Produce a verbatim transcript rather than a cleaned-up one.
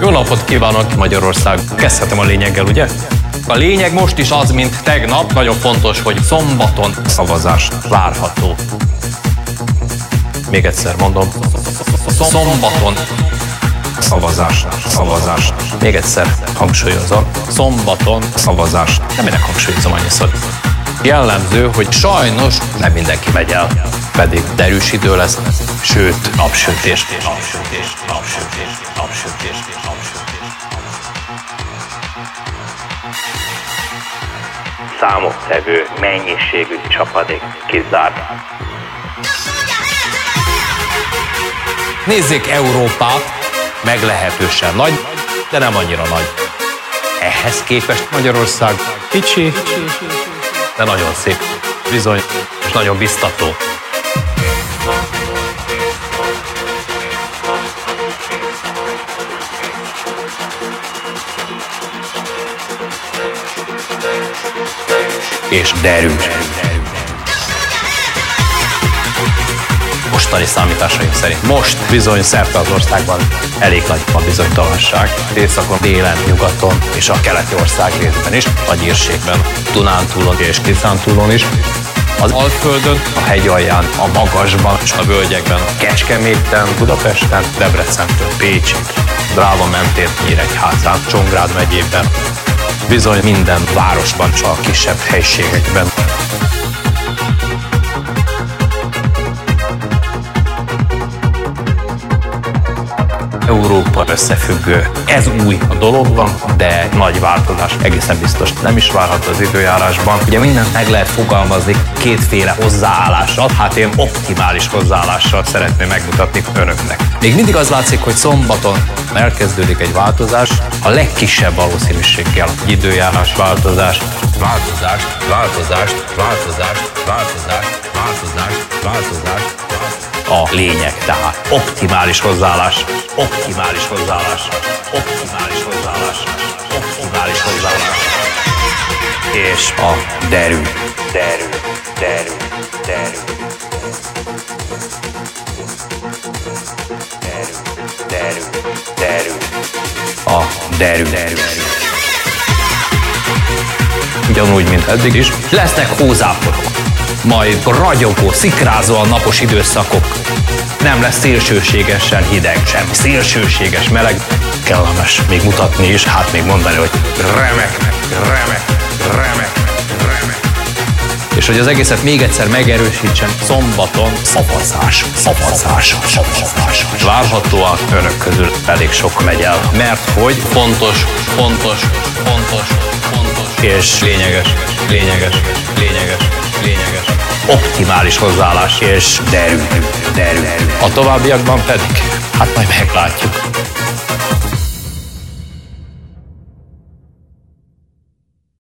Jó napot kívánok, Magyarország! Kezdhetem a lényeggel, ugye? A lényeg most is az, mint tegnap. Nagyon fontos, hogy szombaton szavazás várható. Még egyszer mondom. Szombaton szavazás, szavazás. Még egyszer hangsúlyozom. Szombaton szavazás. Nem ennek hangsúlyozom annyiszor. Jellemző, hogy sajnos nem mindenki megy el. Pedig derűs idő lesz, sőt, napsütés. Napsütés, napsütés, napsütés, napsütés. Számottevő mennyiségű csapadék kizárt. Nézzék Európát, meglehetősen nagy, de nem annyira nagy. Ehhez képest Magyarország kicsi, de nagyon szép, bizony, és nagyon biztató. És derűs. Mostani számításaim szerint most bizony szerte az országban elég nagy a bizonytalanság. Északon, délen, nyugaton és a keleti ország részben is, a nyírségben, Dunántúlon és Tiszántúlon is. Az Alföldön, a hegyalján, a magasban, és a völgyekben, Kecskeméten, Budapesten, Debrecentől, Pécsig, Dráva mentén, Nyíregyházán, Csongrád megyében, bizony minden városban, csak a kisebb helyiségekben. Európa összefüggő. Ez új a dologban, de nagy változás egészen biztos nem is várható az időjárásban. Ugye mindent meg lehet fogalmazni kétféle hozzáállással, hát én optimális hozzáállással szeretném megmutatni önöknek. Még mindig az látszik, hogy szombaton elkezdődik egy változás, a legkisebb valószínűséggel időjárás változás. Változást, változást, változást, változást, változást, változást. A lényeg tehát optimális hozzáállás, optimális hozzáállás, optimális hozzáállás, optimális hozzáállás. És a derű, derű, derű, derű. Derű, derű, derű. A derű, derű. Ugyanúgy, mint eddig is, lesznek hózáporok. Majd ragyogó, szikrázóan napos időszakok. Nem lesz szélsőségesen hideg, sem szélsőséges meleg. Kellemes még mutatni is, hát még mondani, hogy remek, remek, remek, remek. És hogy az egészet még egyszer megerősítsem, szombaton szavazás, szavazás, szavazás. Várhatóan önök közül elég sok megy el, mert hogy fontos, fontos, fontos, fontos és lényeges, lényeges, lényeges, lényeges. Optimális hozzáállás és derű, derű. A továbbiakban pedig, hát majd meglátjuk.